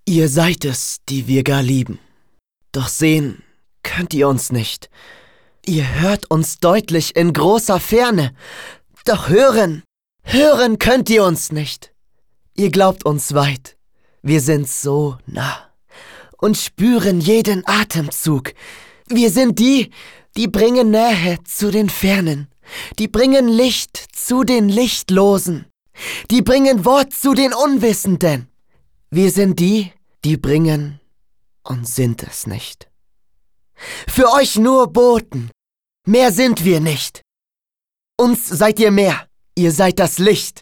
Ihr seid es, die wir gar lieben. Doch sehen könnt ihr uns nicht. Ihr hört uns deutlich in großer Ferne. Doch hören könnt ihr uns nicht. Ihr glaubt uns weit. Wir sind so nah und spüren jeden Atemzug. Wir sind die bringen Nähe zu den Fernen. Die bringen Licht zu den Lichtlosen. Die bringen Wort zu den Unwissenden. Wir sind die bringen und sind es nicht. Für euch nur Boten, mehr sind wir nicht. Uns seid ihr mehr, ihr seid das Licht.